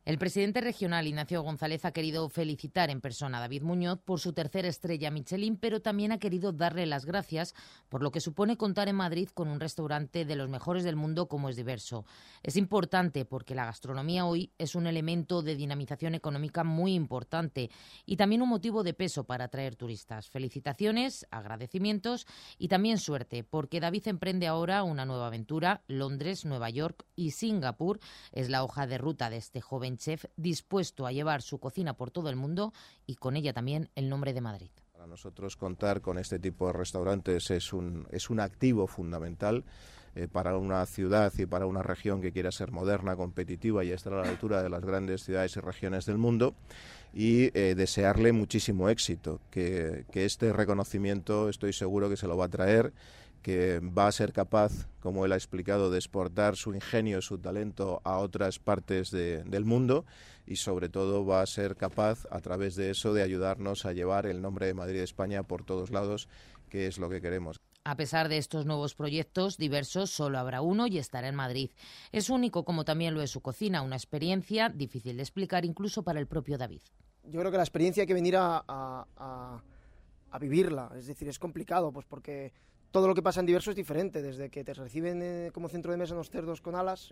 El presidente regional, Ignacio González, ha querido felicitar en persona a David Muñoz por su tercera estrella Michelin, pero también ha querido darle las gracias por lo que supone contar en Madrid con un restaurante de los mejores del mundo como es Diverso. Es importante porque la gastronomía hoy es un elemento de dinamización económica muy importante y también un motivo de peso para atraer turistas. Felicitaciones, agradecimientos y también suerte, porque David emprende ahora una nueva aventura. Londres, Nueva York y Singapur es la hoja de ruta de este joven chef dispuesto a llevar su cocina por todo el mundo y con ella también el nombre de Madrid. Para nosotros contar con este tipo de restaurantes es un activo fundamental para una ciudad y para una región que quiera ser moderna, competitiva y estar a la altura de las grandes ciudades y regiones del mundo, y desearle muchísimo éxito, que este reconocimiento estoy seguro que se lo va a traer, que va a ser capaz, como él ha explicado, de exportar su ingenio, su talento a otras partes del mundo y sobre todo va a ser capaz, a través de eso, de ayudarnos a llevar el nombre de Madrid y de España por todos lados, que es lo que queremos. A pesar de estos nuevos proyectos, Diversos solo habrá uno y estará en Madrid. Es único, como también lo es su cocina, una experiencia difícil de explicar incluso para el propio David. Yo creo que la experiencia hay que venir a vivirla, es decir, es complicado, pues porque todo lo que pasa en Diverso es diferente, desde que te reciben como centro de mesa unos cerdos con alas,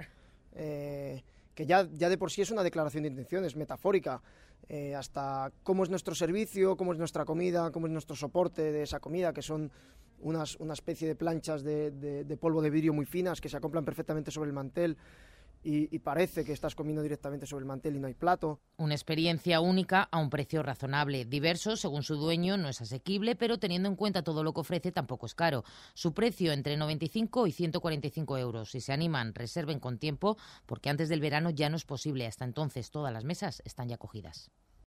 que ya de por sí es una declaración de intenciones metafórica, hasta cómo es nuestro servicio, cómo es nuestra comida, cómo es nuestro soporte de esa comida, que son una especie de planchas de polvo de vidrio muy finas que se acoplan perfectamente sobre el mantel. Y parece que estás comiendo directamente sobre el mantel y no hay plato. Una experiencia única a un precio razonable. Diverso, según su dueño, no es asequible, pero teniendo en cuenta todo lo que ofrece tampoco es caro. Su precio entre 95 y 145 euros. Si se animan, reserven con tiempo, porque antes del verano ya no es posible. Hasta entonces todas las mesas están ya cogidas.